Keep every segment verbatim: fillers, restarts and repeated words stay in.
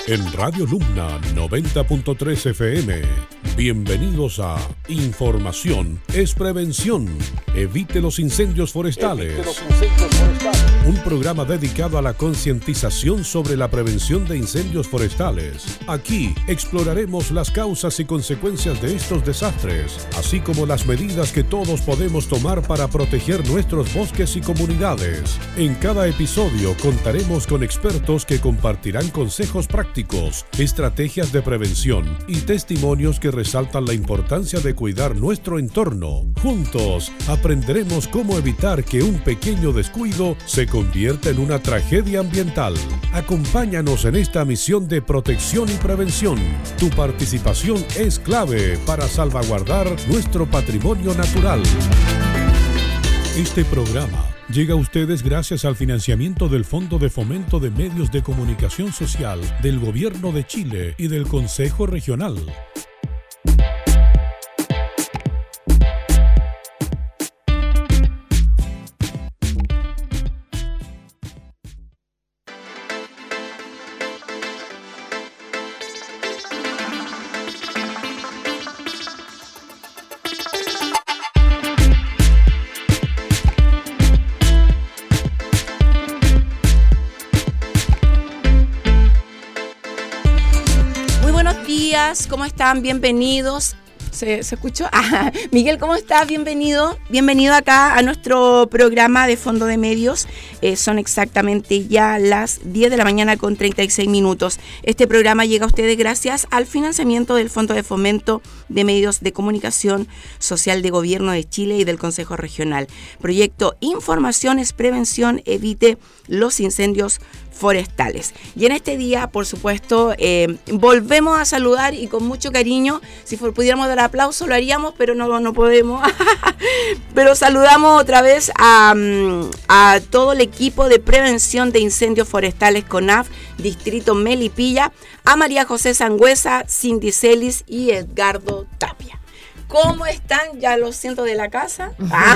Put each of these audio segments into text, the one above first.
En Radio Lumna noventa punto tres F M. Bienvenidos a Información es Prevención. Evite los incendios forestales. Evite los incendios forestales. Un programa dedicado a la concientización sobre la prevención de incendios forestales. Aquí exploraremos las causas y consecuencias de estos desastres, así como las medidas que todos podemos tomar para proteger nuestros bosques y comunidades. En cada episodio contaremos con expertos que compartirán consejos prácticos, estrategias de prevención y testimonios que resaltan la importancia de cuidar nuestro entorno. Juntos aprenderemos cómo evitar que un pequeño descuido se convierta en una tragedia ambiental. Acompáñanos en esta misión de protección y prevención. Tu participación es clave para salvaguardar nuestro patrimonio natural. Este programa llega a ustedes gracias al financiamiento del Fondo de Fomento de Medios de Comunicación Social del Gobierno de Chile y del Consejo Regional. ¿Cómo están? Bienvenidos. ¿Se, se escuchó? Ah, Miguel, ¿cómo estás? Bienvenido. Bienvenido acá a nuestro programa de Fondo de Medios. Eh, son exactamente ya las diez de la mañana con treinta y seis minutos. Este programa llega a ustedes gracias al financiamiento del Fondo de Fomento de Medios de Comunicación Social de Gobierno de Chile y del Consejo Regional. Proyecto Información es Prevención, evite los incendios forestales. Y en este día, por supuesto, eh, volvemos a saludar y con mucho cariño. Si pudiéramos dar aplauso lo haríamos, pero no, no podemos. Pero saludamos otra vez a, a todo el equipo de prevención de incendios forestales CONAF, Distrito Melipilla, a María José Sangüesa, Cindy Celis y Edgardo Tapia. ¿Cómo están? Ya lo siento de la casa.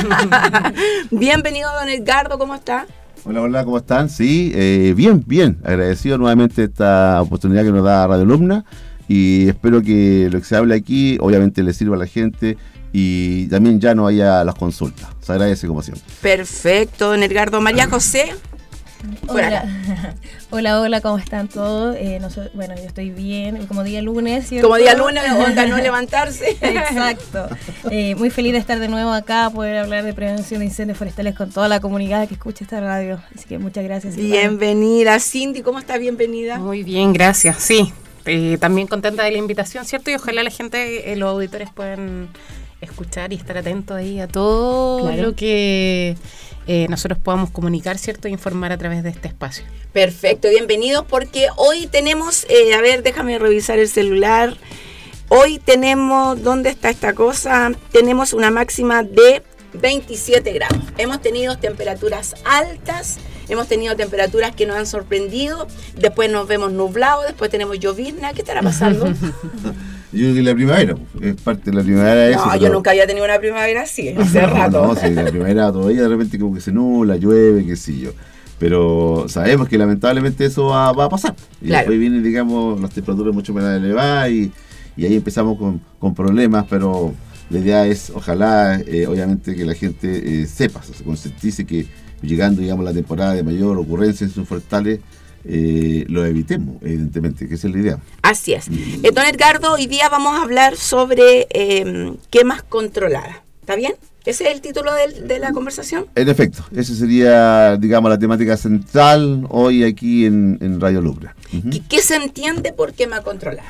Bienvenido, don Edgardo, ¿cómo está? Hola, hola, ¿cómo están? Sí, eh, bien, bien. Agradecido nuevamente esta oportunidad que nos da Radio Lumna y espero que lo que se hable aquí obviamente le sirva a la gente y también ya no haya las consultas. Se agradece como siempre. Perfecto, don Edgardo. María José. Hola. hola, hola, ¿cómo están todos? Eh, no sé, bueno, yo estoy bien, como día lunes, ¿cierto? Como día lunes, onda no levantarse. Exacto. Eh, muy feliz de estar de nuevo acá, poder hablar de prevención de incendios forestales con toda la comunidad que escucha esta radio. Así que muchas gracias. Bienvenida. Cindy, ¿cómo está? Bienvenida. Muy bien, gracias. Sí, eh, también contenta de la invitación, ¿cierto? Y ojalá la gente, eh, los auditores puedan escuchar y estar atentos ahí a todo claro. lo que... Eh, nosotros podamos comunicar, ¿cierto? E informar a través de este espacio. Perfecto, bienvenidos porque hoy tenemos, eh, a ver, déjame revisar el celular. Hoy tenemos, ¿dónde está esta cosa? Tenemos una máxima de veintisiete grados. Hemos tenido temperaturas altas, hemos tenido temperaturas que nos han sorprendido, después nos vemos nublados, después tenemos llovizna. ¿Qué estará pasando? Yo creo que la primavera, es parte de la primavera. No, eso, yo nunca había tenido una primavera así, hace no, rato. No, sí, la primavera todavía de repente como que se nubla, llueve, qué sé yo. Pero sabemos que lamentablemente eso va, va a pasar. Y claro. después vienen, digamos, las temperaturas mucho más elevadas y, y ahí empezamos con, con problemas, pero la idea es, ojalá, eh, obviamente, que la gente eh, sepa, se concientice que llegando, digamos, la temporada de mayor ocurrencia en sus forestales, Eh, lo evitemos, evidentemente, que esa es la idea. Así es. Eh, don Edgardo, hoy día vamos a hablar sobre eh, quemas controladas. ¿Está bien? ¿Ese es el título de, de la conversación? En efecto, esa sería, digamos, la temática central hoy aquí en, en Radio Lumna. Uh-huh. ¿Qué, ¿Qué se entiende por quema controlada?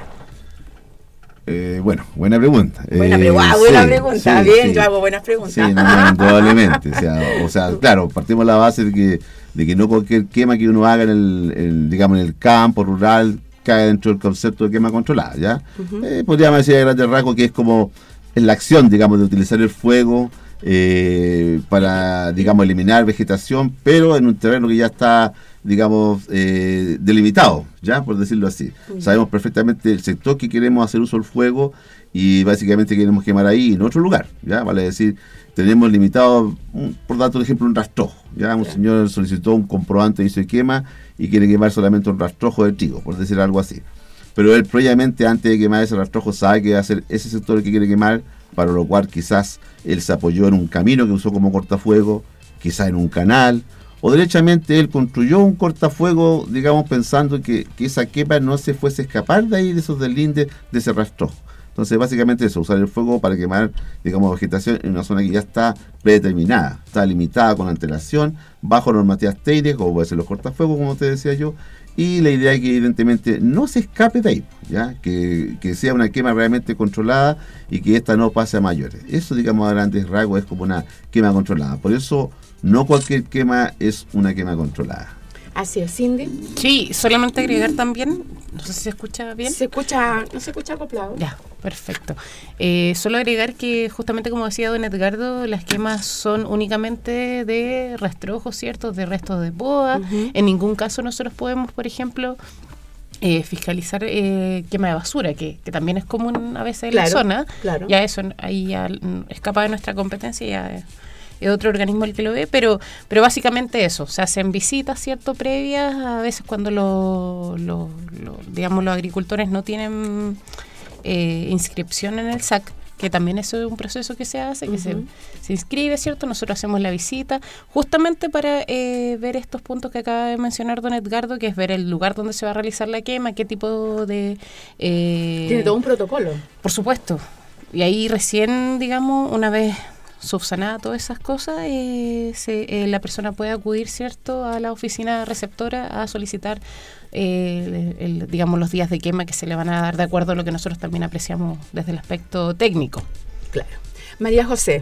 Eh, bueno, buena pregunta. Buena, pre- eh, ah, buena sí, pregunta, sí, bien, sí. yo hago buenas preguntas. Sí, no, no, indudablemente. O sea, o sea, claro, partimos de la base de que, de que no cualquier quema que uno haga en el, en, digamos, en el campo rural cae dentro del concepto de quema controlada, ¿ya? Uh-huh. Eh, podríamos decir a grandes rasgos que es como es la acción, digamos, de utilizar el fuego eh, para, digamos, eliminar vegetación, pero en un terreno que ya está digamos, eh, delimitado, ya, por decirlo así. Uh-huh. Sabemos perfectamente el sector que queremos hacer uso del fuego y básicamente queremos quemar ahí en otro lugar, ya, vale decir, tenemos limitado, un, por dar un ejemplo, un rastrojo, ya, un claro. señor solicitó un comprobante de inicio de quema y quiere quemar solamente un rastrojo de trigo, por decir algo así. Pero él previamente, antes de quemar ese rastrojo, sabe que va a ser ese sector el que quiere quemar, para lo cual quizás él se apoyó en un camino que usó como cortafuego, quizás en un canal, o derechamente él construyó un cortafuego, digamos, pensando que, que esa quema no se fuese a escapar de ahí, de esos deslindes, de ese rastrojo. Entonces, básicamente eso, usar el fuego para quemar, digamos, vegetación en una zona que ya está predeterminada, está limitada con antelación, bajo normativas técnicas, como puede ser los cortafuegos, como te decía yo, y la idea es que evidentemente no se escape de ahí, ¿ya? Que, que sea una quema realmente controlada y que esta no pase a mayores. Eso, digamos, a grandes rasgos es como una quema controlada. Por eso, no cualquier quema es una quema controlada. Así es, Cindy. Sí, solamente agregar también, no sé si se escucha bien. Se escucha, no se escucha acoplado. Ya, perfecto. Eh, solo agregar que justamente como decía don Edgardo, las quemas son únicamente de rastrojos, ¿cierto? De restos de poda. Uh-huh. En ningún caso nosotros podemos, por ejemplo, eh, fiscalizar eh, quema de basura, que, que también es común a veces en claro, la zona. Claro. Ya eso ahí ya escapa de nuestra competencia, ya es es otro organismo el que lo ve, pero pero básicamente eso, se hacen visitas, ¿cierto?, previas, a veces cuando lo, lo, lo, digamos los agricultores no tienen eh, inscripción en el S A C, que también eso es un proceso que se hace, que uh-huh. se, se inscribe, ¿cierto? Nosotros hacemos la visita justamente para eh, ver estos puntos que acaba de mencionar don Edgardo, que es ver el lugar donde se va a realizar la quema, qué tipo de... Eh, Tiene todo un protocolo. Por supuesto. Y ahí recién, digamos, una vez subsanada todas esas cosas, eh, se, eh, la persona puede acudir, ¿cierto?, a la oficina receptora a solicitar, eh, el, el, digamos, los días de quema que se le van a dar de acuerdo a lo que nosotros también apreciamos desde el aspecto técnico. Claro. María José.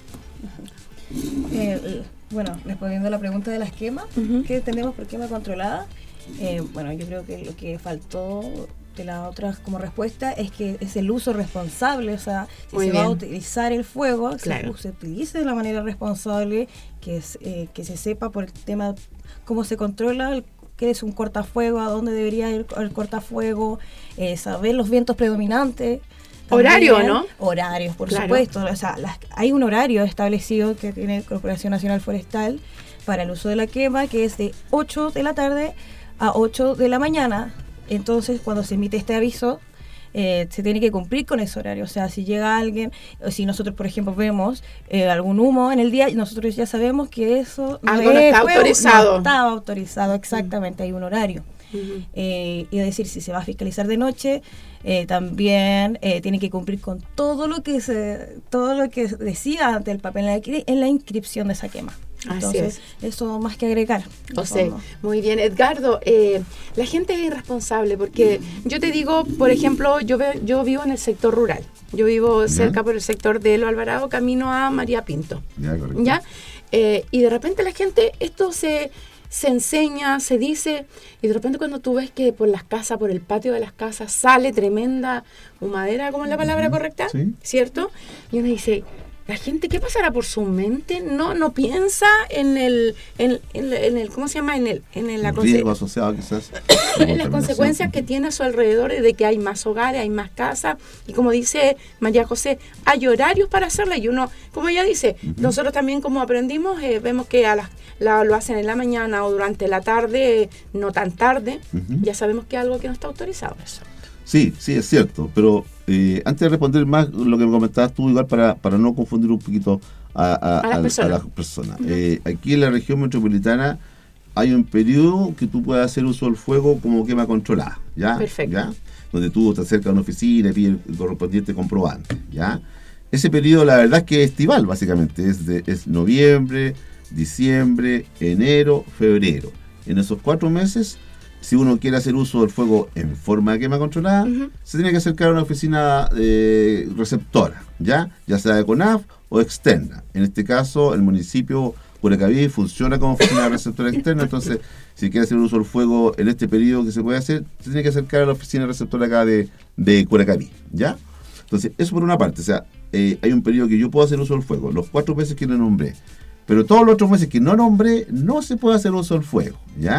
Eh, bueno, respondiendo a la pregunta de las quemas, uh-huh. ¿qué entendemos por quema controlada? Eh, bueno, yo creo que lo que faltó de las otras como respuesta es que es el uso responsable, o sea, si Muy se bien. va a utilizar el fuego, claro. se, se utilice de la manera responsable, que es eh, que se sepa por el tema cómo se controla el, qué es un cortafuego, a dónde debería ir el cortafuego, eh, saber los vientos predominantes. También, horario, ¿no? Horarios, por claro. supuesto. O sea, las, hay un horario establecido que tiene Corporación Nacional Forestal para el uso de la quema, que es de ocho de la tarde a ocho de la mañana. Entonces, cuando se emite este aviso, eh, se tiene que cumplir con ese horario. O sea, si llega alguien, o si nosotros, por ejemplo, vemos eh, algún humo en el día, nosotros ya sabemos que eso no, Algo no está fuego, autorizado. No estaba autorizado, exactamente, hay un horario. Uh-huh. Eh, y es decir, si se va a fiscalizar de noche, eh, también eh, tiene que cumplir con todo lo que se, todo lo que decía ante el papel en la, en la inscripción de esa quema. Entonces, Así es. Eso más que agregar. O sea, muy bien. Edgardo, eh, la gente es irresponsable porque yo te digo, por ejemplo, yo, ve, yo vivo en el sector rural. Yo vivo ¿Ya? cerca por el sector de Lo Alvarado, camino a María Pinto. Ya, correcto. ¿Ya? Eh, y de repente la gente, esto se... se enseña, se dice, y de repente cuando tú ves que por las casas, por el patio de las casas, sale tremenda humadera, ¿cómo es la palabra correcta? Sí. ¿Cierto? Y uno dice, la gente, ¿qué pasará por su mente? No no piensa en el, en, en, en el ¿cómo se llama? En el, en el, el riesgo asociado quizás. En las consecuencias que tiene a su alrededor de que hay más hogares, hay más casas, y como dice María José, hay horarios para hacerla, y uno, como ella dice, uh-huh. nosotros también como aprendimos, eh, vemos que a las La, lo hacen en la mañana o durante la tarde, no tan tarde, uh-huh. ya sabemos que es algo que no está autorizado. Eso. Sí, sí, es cierto, pero eh, antes de responder más lo que me comentabas tú, igual para, para no confundir un poquito a, a, a, las, a, personas. a las personas. Uh-huh. Eh, aquí en la región metropolitana hay un periodo que tú puedes hacer uso del fuego como quema controlada, ¿ya? Perfecto. ¿Ya? Donde tú te acercas a una oficina y pides el correspondiente comprobante, ¿ya? Ese periodo, la verdad es que es estival, básicamente, es, de, es noviembre, diciembre, enero, febrero. En esos cuatro meses, si uno quiere hacer uso del fuego en forma de quema controlada, uh-huh. se tiene que acercar a una oficina eh, receptora, ¿ya? Ya sea de CONAF o externa. En este caso, el municipio Curacaví funciona como oficina receptora externa, entonces, si quiere hacer uso del fuego en este periodo que se puede hacer, se tiene que acercar a la oficina receptora acá de, de Curacaví, ¿ya? Entonces, eso por una parte, o sea, eh, hay un periodo que yo puedo hacer uso del fuego, los cuatro meses que le nombré. Pero todos los otros meses que no nombré, no se puede hacer uso del fuego, ¿ya?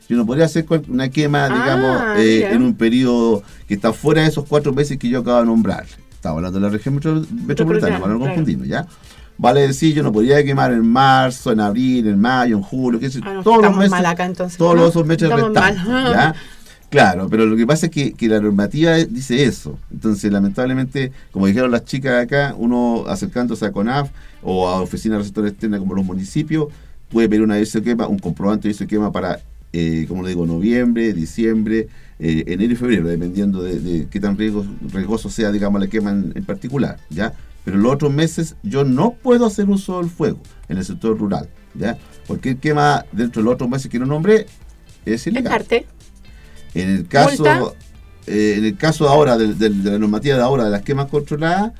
yo no podría hacer una quema, Ah, digamos, eh, mira. en un periodo que está fuera de esos cuatro meses que yo acabo de nombrar. Estamos hablando de la región metro- metropolitana, para no claro. confundirnos, ¿ya? Vale decir, yo no podría quemar en marzo, en abril, en mayo, en julio, qué sé, Ah, no, todos los estamos meses, mal acá, entonces, todos ¿no? los esos meses Estamos restantes, mal. ¿ya? Claro, pero lo que pasa es que, que la normativa dice eso. Entonces, lamentablemente, como dijeron las chicas acá, uno acercándose a CONAF o a oficinas de sector externa como los municipios, puede pedir una aviso de quema, un comprobante de aviso de quema para, eh, como le digo, noviembre, diciembre, eh, enero y febrero, dependiendo de, de qué tan riesgo, riesgoso sea, digamos, la quema en, en particular, ¿ya? Pero en los otros meses yo no puedo hacer uso del fuego en el sector rural, ¿ya? Porque quema dentro de los otros meses que no nombré es En ilegal. parte. En el caso, ¿Multa? eh, en el caso ahora de, de, de la normativa de ahora de las quemas controladas,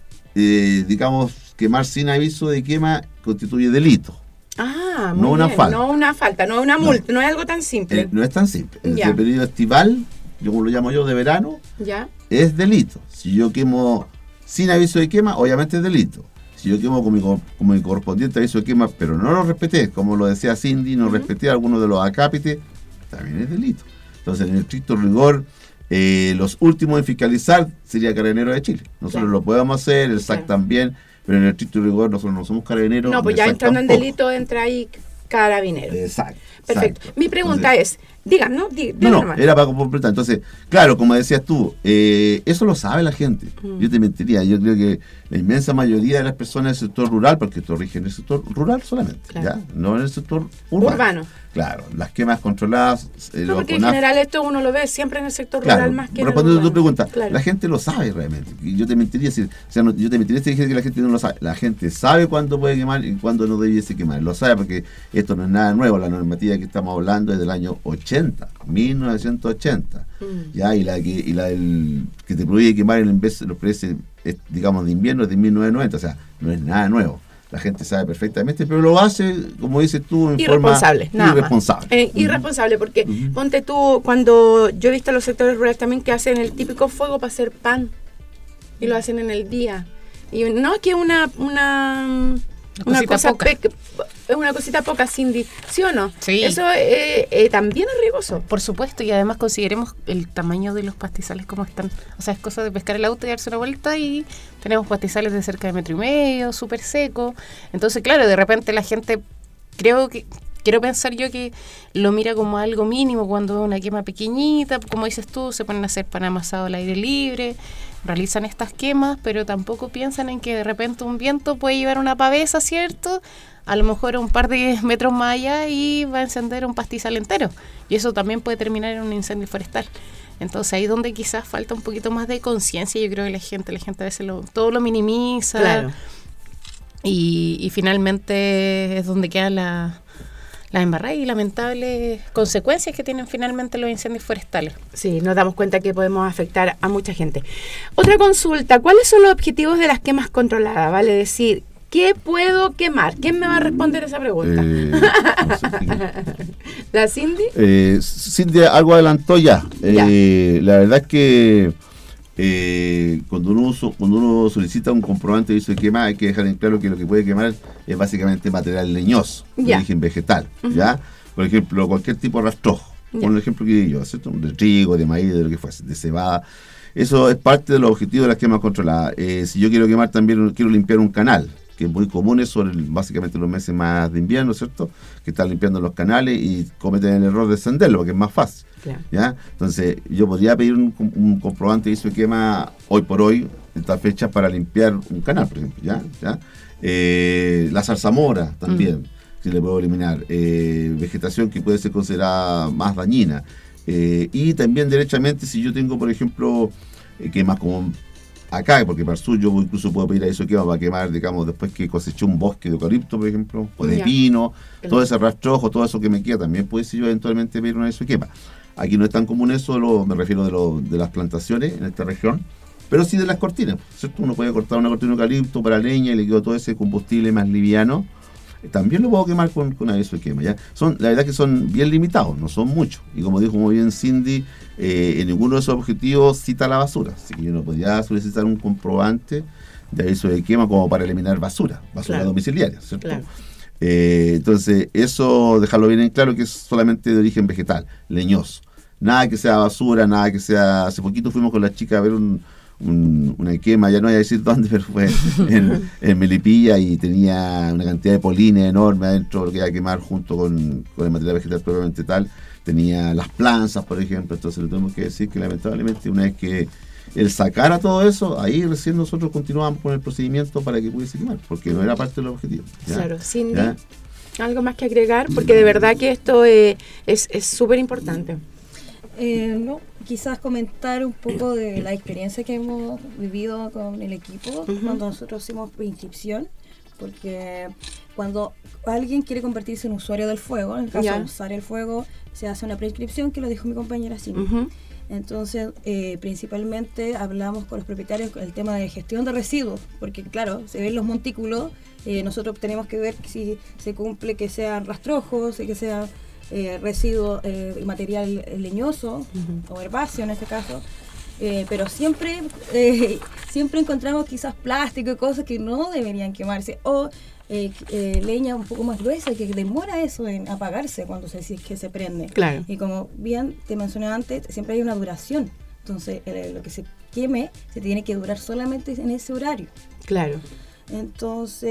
eh, digamos, quemar sin aviso de quema constituye delito. Ah, muy No una bien. falta. No una falta, no una multa, no, es algo tan simple. Eh, no es tan simple. En Ya. el periodo estival, yo como lo llamo yo, de verano, ¿Ya? es delito. Si yo quemo sin aviso de quema, obviamente es delito. Si yo quemo con mi, co- con mi correspondiente aviso de quema, pero no lo respeté, como lo decía Cindy, no Ujú. respeté algunos de los acápites, también es delito. Entonces, en el estricto rigor, eh, los últimos en fiscalizar sería Carabineros de Chile. Nosotros Claro. lo podemos hacer, el S A C Claro. también, pero en el estricto rigor nosotros no somos carabineros. No, pues ni ya el S A C entrando en tampoco. delito entra ahí carabinero. Exacto. Perfecto. exacto. Mi pregunta Entonces, es, digan, ¿no? Di- No, digan no, nomás. era para completar. Entonces, claro, como decías tú, eh, eso lo sabe la gente. Mm. Yo te mentiría. Yo creo que la inmensa mayoría de las personas del sector rural, porque esto rige en el sector rural solamente, Claro. ¿ya? No en el sector urbano. Urbano. Claro, las quemas controladas. eh, No, los porque en CONAF, general esto uno lo ve siempre en el sector claro, rural más que en el respondiendo a tu urbano. pregunta, Claro. la gente lo sabe realmente. Y yo te mentiría si, o sea, no- yo te mentiría si dijera que la gente no lo sabe. La gente sabe cuándo puede quemar y cuándo no debiese quemar. Lo sabe porque esto no es nada nuevo. La normativa que estamos hablando es del año ochenta, mil novecientos ochenta. Mm. Ya, y la que y la del, que te prohíbe quemar en vez de los precios, eh, digamos, de invierno es de mil novecientos noventa. O sea, no es nada nuevo. La gente sabe perfectamente, pero lo hace, como dices tú, en Irresponsable, forma nada más. irresponsable. Eh, irresponsable, porque Ujú. ponte tú, cuando yo he visto a los sectores rurales también que hacen el típico fuego para hacer pan y lo hacen en el día. Y no es que una una, una cosita cosa poca. pe- es una cosita poca, Cindy, ¿sí o no? Sí. Eso eh, eh, también es riesgoso. Por supuesto, y además consideremos el tamaño de los pastizales como están. O sea, es cosa de pescar el auto y darse una vuelta y tenemos pastizales de cerca de metro y medio, súper seco. Entonces, claro, de repente la gente, creo que, quiero pensar yo que lo mira como algo mínimo cuando es una quema pequeñita, como dices tú, se ponen a hacer pan amasado al aire libre, realizan estas quemas, pero tampoco piensan en que de repente un viento puede llevar una pavesa, ¿cierto? A lo mejor un par de metros más allá y va a encender un pastizal entero. Y eso también puede terminar en un incendio forestal. Entonces ahí donde quizás falta un poquito más de conciencia, yo creo que la gente, la gente a veces lo, todo lo minimiza. Claro. Y, y finalmente es donde quedan la, las embarradas y lamentables consecuencias que tienen finalmente los incendios forestales. Sí, nos damos cuenta que podemos afectar a mucha gente. Otra consulta, ¿cuáles son los objetivos de las quemas controladas? Vale decir, ¿qué puedo quemar? ¿Quién me va a responder esa pregunta? Eh, no sé, ¿qué? ¿La Cindy? Eh, Cindy algo adelantó ya. Eh, la verdad es que eh, cuando, uno, so- cuando uno solicita un comprobante de aviso de quema, hay que dejar en claro que lo que puede quemar es básicamente material leñoso, de Ya. origen vegetal. Ujú. ¿Ya? Por ejemplo, cualquier tipo de rastrojo. Ya. Por ejemplo que di yo, ¿cierto? De trigo, de maíz, de lo que fuese, de cebada. Eso es parte de los objetivos de las quemas controladas. Eh, si yo quiero quemar también, quiero limpiar un canal, que es muy común eso en básicamente los meses más de invierno, ¿cierto? Que están limpiando los canales y cometen el error de encenderlo, porque es más fácil. Claro. ¿Ya? Entonces, yo podría pedir un, un comprobante de aviso de quema hoy por hoy, en estas fechas, para limpiar un canal, por ejemplo. ¿Ya? ¿Ya? Eh, la zarzamora también, Mm. si le puedo eliminar. Eh, vegetación que puede ser considerada más dañina. Eh, y también, derechamente, si yo tengo, por ejemplo, eh, quemas como acá, porque para el sur yo incluso puedo pedir aviso de quema para quemar, digamos, después que coseché un bosque de eucalipto, por ejemplo, o de Ya. pino, Claro. todo ese rastrojo, todo eso que me queda, también puede ser yo eventualmente pedir un aviso de quema. Aquí no es tan común eso, lo, me refiero de, lo, de las plantaciones en esta región, pero sí de las cortinas, ¿cierto? Uno puede cortar una cortina de eucalipto para leña y le quedó todo ese combustible más liviano. Eh, También lo puedo quemar con, con aviso de quema, ¿ya? Son, la verdad que son bien limitados, no son muchos. Y como dijo muy bien Cindy, eh, en ninguno de esos objetivos cita la basura. Así que yo no podría solicitar un comprobante de aviso de quema como para eliminar basura, basura Claro. domiciliaria, ¿cierto? Claro. Eh, entonces, eso, dejarlo bien en claro, que es solamente de origen vegetal, leñoso. Nada que sea basura, nada que sea... Hace poquito fuimos con la chica a ver un, un, una quema, ya no voy a decir dónde, pero fue en, en Melipilla, y tenía una cantidad de polines enorme adentro, lo que iba a quemar junto con, con el material vegetal propiamente tal. Tenía las planzas, por ejemplo. Entonces le tenemos que decir que lamentablemente una vez que él sacara todo eso, ahí recién nosotros continuábamos con el procedimiento para que pudiese quemar, porque no era parte del objetivo. ¿Ya? Claro, Cindy, ¿ya? ¿Algo más que agregar? Porque de verdad que esto eh, es súper importante. Eh, no, quizás comentar un poco de la experiencia que hemos vivido con el equipo uh-huh. cuando nosotros hicimos preinscripción, porque cuando alguien quiere convertirse en usuario del fuego, en el caso yeah. de usar el fuego, se hace una preinscripción, que lo dijo mi compañera Cindy. Uh-huh. Entonces, eh, principalmente hablamos con los propietarios el tema de gestión de residuos, porque claro, se ven los montículos, eh, nosotros tenemos que ver si se cumple que sean rastrojos, que sean eh, residuos y eh, material leñoso uh-huh. o herbáceo en este caso. Eh, pero siempre eh, siempre encontramos quizás plástico y cosas que no deberían quemarse, o eh, eh, leña un poco más gruesa, que demora eso en apagarse cuando se, si que se prende. Claro. Y como bien te mencioné antes, siempre hay una duración. Entonces eh, lo que se queme se tiene que durar solamente en ese horario. Claro. Entonces,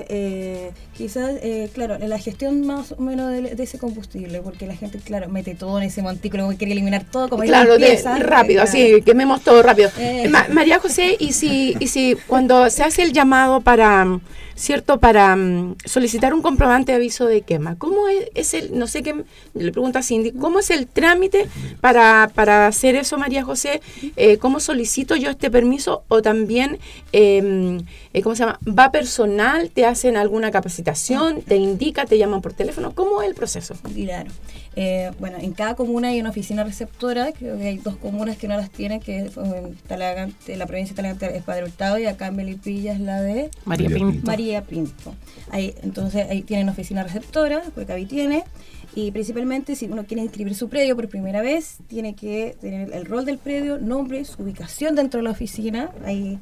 eh, quizás, eh, claro, la gestión más o menos de, de ese combustible, porque la gente, claro, mete todo en ese montículo, quiere eliminar todo como claro, limpieza, de, rápido, así, claro. quememos todo rápido. Eh, Ma- María José, y si, y si cuando se hace el llamado para, cierto, para um, solicitar un comprobante de aviso de quema, ¿cómo es, es el, no sé qué, le pregunto a Cindy, ¿cómo es el trámite para, para hacer eso, María José? Eh, ¿Cómo solicito yo este permiso? O también, eh, eh, ¿cómo se llama? ¿Va personal? ¿Te hacen alguna capacitación? ¿Te indica? ¿Te llaman por teléfono? ¿Cómo es el proceso? Claro. Eh, bueno, en cada comuna hay una oficina receptora, creo que hay dos comunas que no las tienen, que es en Talagante, la provincia de Talagante es Padre Hurtado, y acá en Melipilla es la de María Pinto. María Pinto. Ahí, entonces ahí tienen oficina receptora, porque ahí tiene, y principalmente si uno quiere inscribir su predio por primera vez, tiene que tener el rol del predio, nombre, su ubicación dentro de la oficina, ahí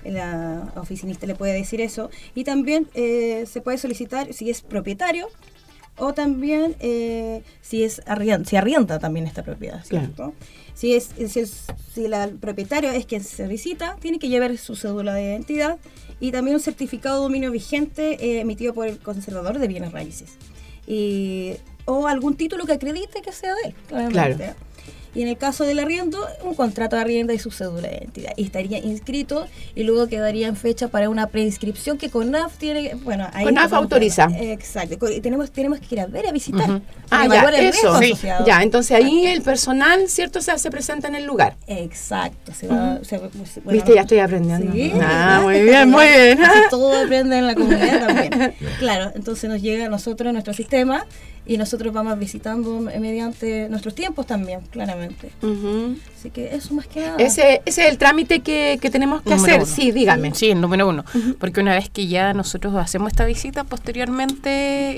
la oficinista le puede decir eso, y también eh, se puede solicitar si es propietario, o también eh, si es arrienda, si arrienda también esta propiedad, ¿cierto? Claro. Si es, si es si la, el propietario es quien se visita, tiene que llevar su cédula de identidad y también un certificado de dominio vigente eh, emitido por el conservador de bienes raíces, y o algún título que acredite que sea de él, claramente. Claro. Y en el caso del arriendo, un contrato de arriendo y su cédula de identidad. Y estaría inscrito y luego quedaría en fecha para una preinscripción que CONAF tiene. Bueno, ahí CONAF autoriza. Exacto. Y tenemos, tenemos que ir a ver, a visitar. Uh-huh. Ah, ya, eso. Sí. Ya, entonces ahí el personal, ¿cierto? Se, se presenta en el lugar. Exacto. Se va, uh-huh. se, bueno, Viste, ya estoy aprendiendo. Sí. Ah, muy bien, muy bien. Todo aprende en la comunidad también. Claro, entonces nos llega a nosotros nuestro sistema y nosotros vamos visitando mediante nuestros tiempos también, claramente. Uh-huh. Así que eso más que nada. Ese, ese es el trámite que, que tenemos que número hacer. Uno. Sí, dígame. Sí, el número uno. Uh-huh. Porque una vez que ya nosotros hacemos esta visita, posteriormente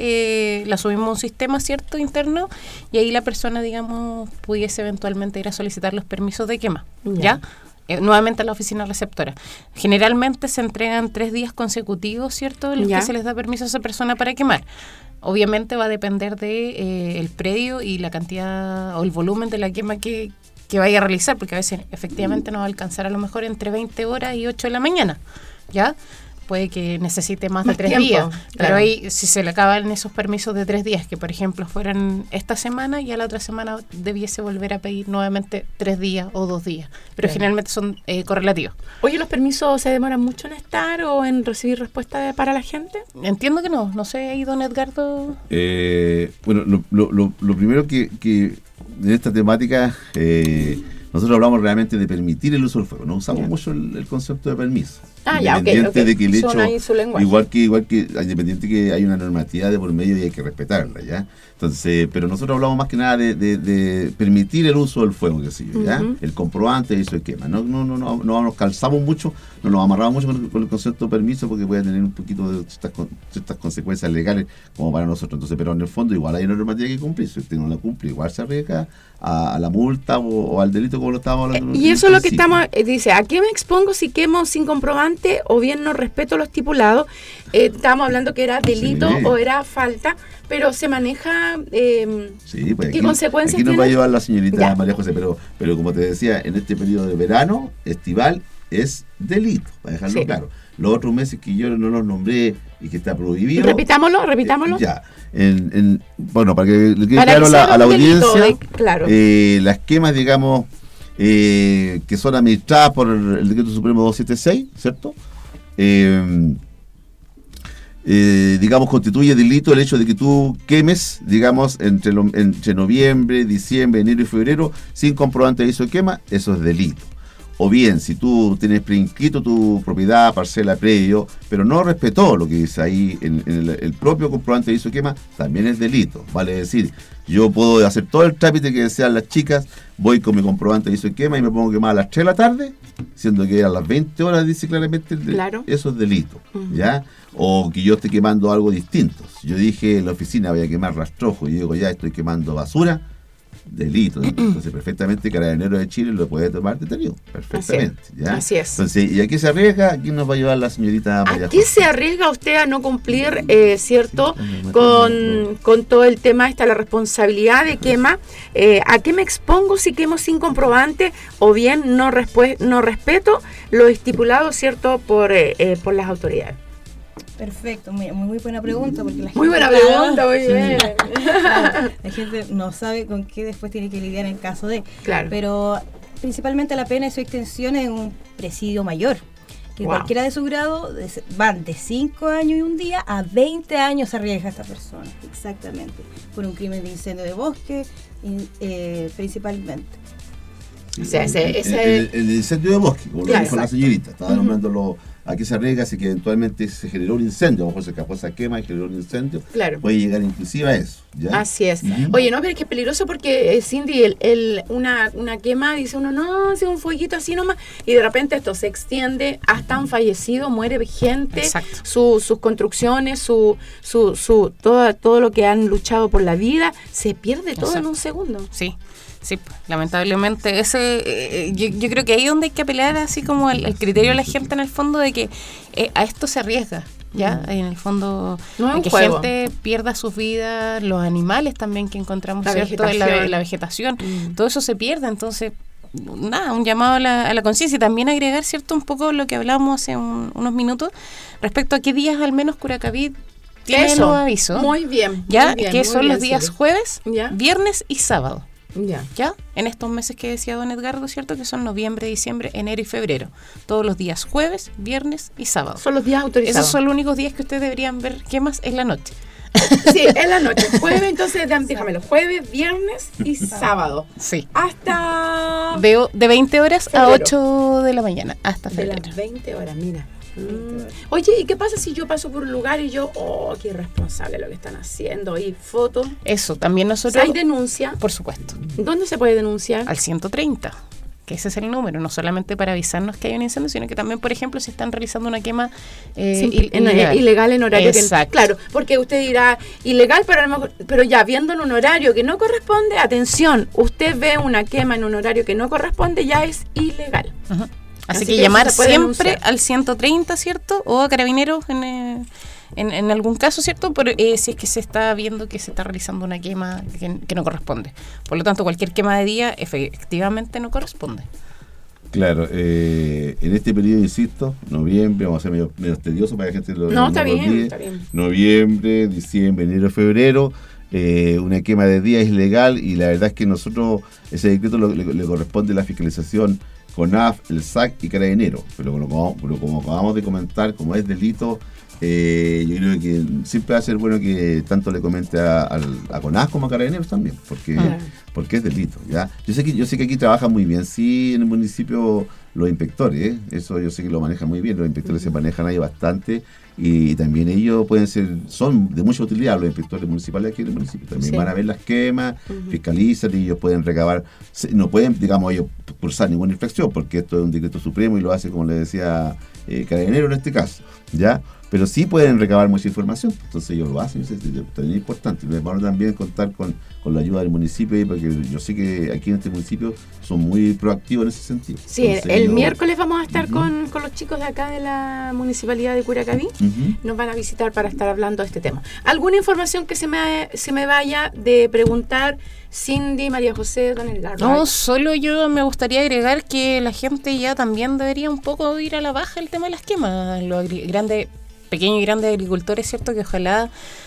eh, la subimos a un sistema, ¿cierto?, interno, y ahí la persona, digamos, pudiese eventualmente ir a solicitar los permisos de quema. ¿Ya? ¿Ya? Eh, nuevamente a la oficina receptora. Generalmente se entregan tres días consecutivos, ¿cierto?, en los que se les da permiso a esa persona para quemar. Obviamente va a depender de eh, el predio y la cantidad o el volumen de la quema que, que vaya a realizar, porque a veces efectivamente no va a alcanzar a lo mejor entre veinte horas y ocho de la mañana, ¿ya? Puede que necesite más, más de tres tiempo, días, claro. Pero ahí si se le acaban esos permisos de tres días, que por ejemplo fueran esta semana, y a la otra semana debiese volver a pedir nuevamente tres días o dos días, pero claro. Generalmente son eh, correlativos. Oye, ¿los permisos se demoran mucho en estar o en recibir respuesta de, para la gente? Entiendo que no, no sé ahí, don Edgardo. Eh, bueno, lo, lo, lo, lo primero que, que en esta temática... Eh, nosotros hablamos realmente de permitir el uso del fuego, no usamos yeah. mucho el, el concepto de permiso. Ah, ya, okay, okay. De que el hecho, igual que igual que independiente que hay una normativa de por medio y hay que respetarla, ¿ya? Entonces, pero nosotros hablamos más que nada de, de, de permitir el uso del fuego, que sí, ¿ya? Uh-huh. El comprobante de eso de quema. No, no, no, no, no nos calzamos mucho, no nos amarramos mucho con el, con el concepto de permiso, porque puede tener un poquito de ciertas, ciertas consecuencias legales como para nosotros. Entonces, pero en el fondo igual hay una normativa que cumplir. Si usted no la cumple, igual se arriesga a, a la multa o, o al delito, como lo estábamos hablando. Eh, y eso es lo que estamos, eh, dice, ¿a qué me expongo si quemo sin comprobante? comprobante o bien no respeto lo estipulado. Eh, estábamos hablando que era delito sí. o era falta, pero se maneja... Eh, sí, pues ¿qué aquí, consecuencias aquí nos tiene? va a ayudar la señorita ya. María José, pero, pero como te decía, en este periodo de verano estival es delito, para dejarlo sí. claro. Los otros meses que yo no los nombré y que está prohibido... Repitámoslo, repitámoslo. Eh, ya, en, en, bueno, para que le quede claro la, a la audiencia, de, claro. eh, las quemas, digamos, eh, que son administradas por el, el Decreto Supremo doscientos setenta y seis, ¿cierto? Eh, eh, digamos, constituye delito el hecho de que tú quemes, digamos, entre, lo, entre noviembre, diciembre, enero y febrero, sin comprobante de aviso de quema, eso es delito. O bien, si tú tienes preinscrito tu propiedad, parcela, predio, pero no respetó lo que dice ahí en, en el, el propio comprobante de aviso de quema, también es delito. Vale decir, yo puedo hacer todo el trámite que desean las chicas, voy con mi comprobante de aviso de quema y me pongo a quemar a las tres de la tarde, siendo que a las veinte horas dice claramente, el claro. eso es delito, uh-huh. ¿ya? O que yo esté quemando algo distinto. Si yo dije en la oficina voy a quemar rastrojo y digo ya estoy quemando basura, delito. Entonces, perfectamente Carabineros de Chile lo puede tomar detenido. Perfectamente. Así es. ¿ya? Así es. Entonces, ¿y a qué se arriesga? ¿Quién nos va a ayudar la señorita María ¿A qué José? se arriesga usted a no cumplir, eh, cierto, con, con todo el tema, está la responsabilidad de quema? Eh, ¿A qué me expongo si quemo sin comprobante o bien no, respu- no respeto lo estipulado, cierto, por, eh, eh, por las autoridades? Perfecto, muy, muy buena pregunta. Porque la muy gente, buena pregunta, muy sí. bien. La gente no sabe con qué después tiene que lidiar en caso de. Claro. Pero principalmente la pena y su extensión es un presidio mayor. Que wow. cualquiera de su grado van de cinco años y un día a veinte años se arriesga esta persona. Exactamente. Por un crimen de incendio de bosque, eh, principalmente. Sí, o sea, ese, ese... El, el, el incendio de bosque, como claro, lo dijo la señorita, estaba uh-huh. nombrándolo. ¿A qué se arriesga? Si que eventualmente se generó un incendio, a lo mejor se escapó esa quema y generó un incendio, claro. puede llegar inclusive a eso. ¿ya? Así es. Uh-huh. Oye, no, pero es que es peligroso porque, eh, Cindy, el, el, una, una quema, dice uno, no, hace un fueguito así nomás, y de repente esto se extiende hasta un fallecido, muere gente, su, sus construcciones, su, su, su todo, todo lo que han luchado por la vida, se pierde todo. Exacto. En un segundo. Sí. Sí, lamentablemente ese eh, yo, yo creo que ahí es donde hay que apelar así como el, el criterio de la gente en el fondo de que eh, a esto se arriesga, ¿ya? Mm. En el fondo no de que juego. gente pierda sus vidas, los animales también que encontramos, la ¿cierto? En la, la vegetación, mm. todo eso se pierde, entonces nada, un llamado a la, a la conciencia y también agregar, ¿cierto? Un poco lo que hablábamos hace un, unos minutos respecto a qué días al menos Curacaví tiene eso, los avisos. Muy bien. ¿Ya? Muy bien, que muy son bien, los días sí. jueves, ¿Ya? viernes y sábado. Ya. ¿Ya? En estos meses que decía don Edgardo, ¿cierto? Que son noviembre, diciembre, enero y febrero. Todos los días jueves, viernes y sábado. Son los días autorizados. Esos son los únicos días que ustedes deberían ver quemas en la noche. Sí, en la noche. Jueves, entonces, déjamelo. Jueves, viernes y sábado. Sí. Hasta... De, de veinte horas febrero. A ocho de la mañana. Hasta febrero. De las veinte horas, mira. Mm. Oye, ¿y qué pasa si yo paso por un lugar y yo, oh, qué irresponsable lo que están haciendo? Y fotos. Eso, también nosotros. ¿Hay denuncia? Por supuesto. ¿Dónde se puede denunciar? Al ciento treinta. Que ese es el número, no solamente para avisarnos que hay un incendio, sino que también, por ejemplo, si están realizando una quema eh, sí, il- en, ilegal. ilegal en horario. Exacto. Que, claro, porque usted dirá, ilegal, pero, a lo mejor, pero ya viendo en un horario que no corresponde, atención, usted ve una quema en un horario que no corresponde, ya es ilegal. Uh-huh. Así, Así que, que llamar siempre denunciar. Al ciento treinta, ¿cierto? O a Carabineros en, eh, en, en algún caso, ¿cierto? Por, eh, si es que se está viendo que se está realizando una quema que, que no corresponde. Por lo tanto, cualquier quema de día efectivamente no corresponde. Claro, eh, en este periodo, insisto, noviembre, vamos a ser medio, medio tedioso para que la gente lo No, no está, lo bien, olvide. está bien. Noviembre, diciembre, enero, febrero, eh, una quema de día es ilegal y la verdad es que nosotros, ese decreto lo, le, le corresponde la fiscalización CONAF, el S A C y Carabineros, pero como, pero como acabamos de comentar, como es delito, eh, yo creo que siempre va a ser bueno que tanto le comente a, a, a CONAF como a Carabineros también, porque, ah. porque es delito, ¿ya? Yo sé que yo sé que aquí trabajan muy bien, sí, en el municipio los inspectores, ¿eh? Eso yo sé que lo manejan muy bien, los inspectores uh-huh. se manejan ahí bastante y también ellos pueden ser, son de mucha utilidad los inspectores municipales aquí en el municipio, también sí. van a ver las quemas, uh-huh. fiscalizan y ellos pueden recabar, no pueden, digamos, ellos cursar ninguna infracción porque esto es un decreto supremo y lo hace, como le decía, eh, Carabinero en este caso, ¿ya? pero sí pueden recabar mucha información, entonces ellos lo hacen, es también importante. Vamos también a contar con, con la ayuda del municipio, porque yo sé que aquí en este municipio son muy proactivos en ese sentido. Sí, entonces, el yo, miércoles vamos a estar uh-huh. con, con los chicos de acá de la Municipalidad de Curacaví, uh-huh. nos van a visitar para estar hablando de este tema. ¿Alguna información que se me, se me vaya de preguntar? Cindy, María José, Don Edgardo. No, solo yo me gustaría agregar que la gente ya también debería un poco ir a la baja el tema de las quemas. Los agri- grandes, pequeños y grandes agricultores, ¿cierto? Que ojalá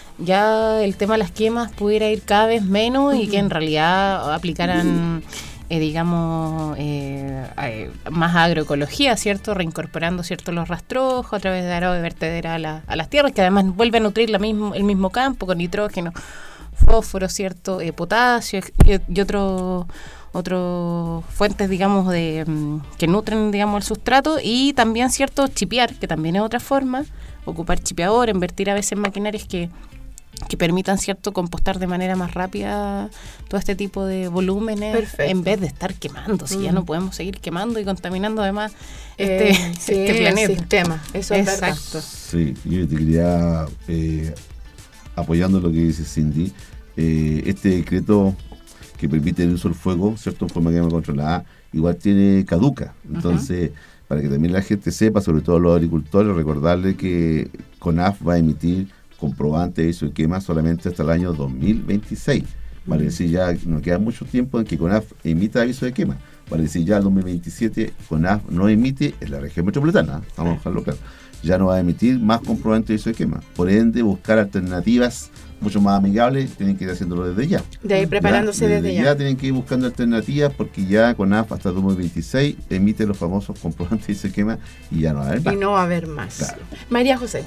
ya el tema de las quemas pudiera ir cada vez menos uh-huh. y que en realidad aplicaran, eh, digamos, eh, eh, más agroecología, ¿cierto? Reincorporando, ¿cierto? Los rastrojos a través de arado de vertedera a, la, a las tierras, que además vuelve a nutrir la mismo, el mismo campo con nitrógeno, fósforo, cierto, eh, potasio y, y otros otros fuentes, digamos, de um, que nutren, digamos, el sustrato, y también, cierto, chipear, que también es otra forma, ocupar chipeador, invertir a veces en maquinarias que que permitan, cierto, compostar de manera más rápida todo este tipo de volúmenes. Perfecto. En vez de estar quemando, si mm. ya no podemos seguir quemando y contaminando además este, eh, sí, este planeta. El sistema, eso es exacto. Sí, yo te quería eh, apoyando lo que dice Cindy, eh, este decreto que permite el uso del fuego, ¿cierto?, en forma que controlada, igual tiene caduca. Entonces, uh-huh. para que también la gente sepa, sobre todo los agricultores, recordarle que CONAF va a emitir comprobante de aviso de quema solamente hasta el año dos mil veintiséis. Vale decir, ya no queda mucho tiempo en que CONAF emita aviso de quema. Vale decir, ya el dos mil veintisiete CONAF no emite en la región metropolitana, vamos a dejarlo claro, ya no va a emitir más comprobante de aviso de quema. Por ende, buscar alternativas mucho más amigables, tienen que ir haciéndolo desde ya. De ir preparándose ya, desde, desde ya. ya. Tienen que ir buscando alternativas, porque ya CONAF hasta el dos mil veintiséis emite los famosos comprobantes de aviso de quema y ya no va a haber más. Y no va a haber más. Claro. María José.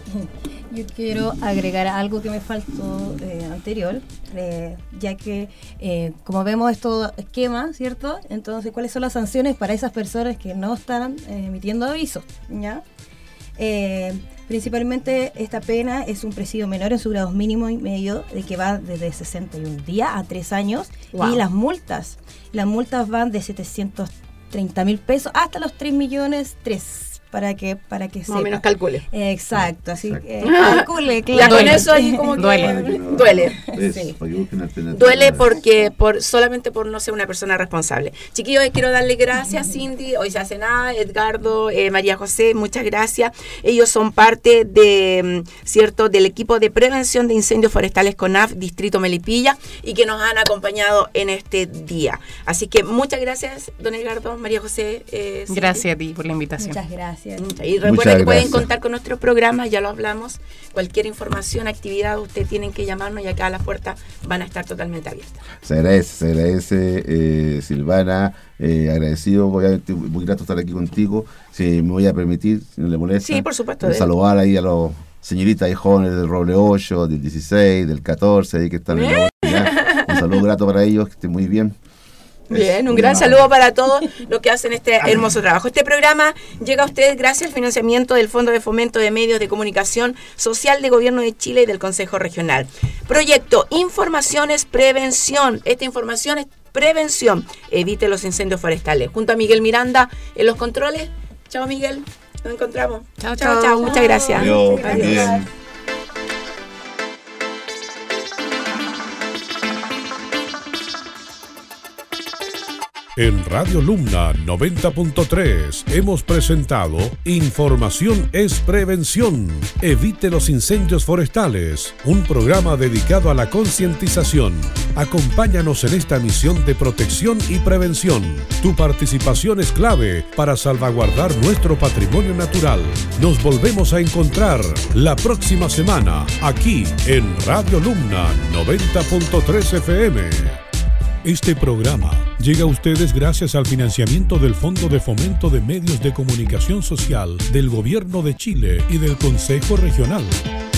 Yo quiero agregar algo que me faltó eh, anterior, eh, ya que eh, como vemos esto quema, ¿cierto? Entonces, ¿cuáles son las sanciones para esas personas que no están eh, emitiendo avisos? ¿Ya? Eh, principalmente esta pena es un presidio menor en su grado mínimo y medio, de que va desde sesenta y un días a tres años. Wow. Y las multas, las multas van de setecientos treinta mil pesos hasta los tres millones tres. Para que, para que sepa. Más o menos calcule. Exacto, así que calcule, claro. Ya con eso ahí como que duele. Duele. Sí. Duele porque por solamente por no ser una persona responsable. Chiquillos, quiero darle gracias, Cindy, hoy se hace nada, Edgardo, eh, María José, muchas gracias. Ellos son parte de, cierto, del equipo de prevención de incendios forestales CONAF Distrito Melipilla y que nos han acompañado en este día. Así que muchas gracias, don Edgardo, María José. Eh, gracias a ti por la invitación. Muchas gracias. Y recuerden que pueden contar con nuestro programa, ya lo hablamos. Cualquier información, actividad, ustedes tienen que llamarnos y acá las puertas van a estar totalmente abiertas. Se agradece, se agradece, eh, Silvana, eh, agradecido, obviamente muy grato estar aquí contigo. Si me voy a permitir, si no le molesta. Sí, por supuesto. Eh, saludar ahí a los señoritas y jóvenes del Roble ocho, del dieciséis, del catorce, ahí que están en la oportunidad. Un saludo grato para ellos, que estén muy bien. Bien, un gran saludo para todos los que hacen este hermoso trabajo. Este programa llega a ustedes gracias al financiamiento del Fondo de Fomento de Medios de Comunicación Social de Gobierno de Chile y del Consejo Regional. Proyecto Informaciones Prevención. Esta información es prevención. Evite los incendios forestales. Junto a Miguel Miranda en los controles. Chao, Miguel. Nos encontramos. Chao, chao, chao. Muchas gracias. Adiós. Adiós. En Radio Lumna noventa punto tres hemos presentado Información es Prevención. Evite los incendios forestales, un programa dedicado a la concientización. Acompáñanos en esta misión de protección y prevención. Tu participación es clave para salvaguardar nuestro patrimonio natural. Nos volvemos a encontrar la próxima semana aquí en Radio Lumna noventa punto tres F M. Este programa llega a ustedes gracias al financiamiento del Fondo de Fomento de Medios de Comunicación Social del Gobierno de Chile y del Consejo Regional.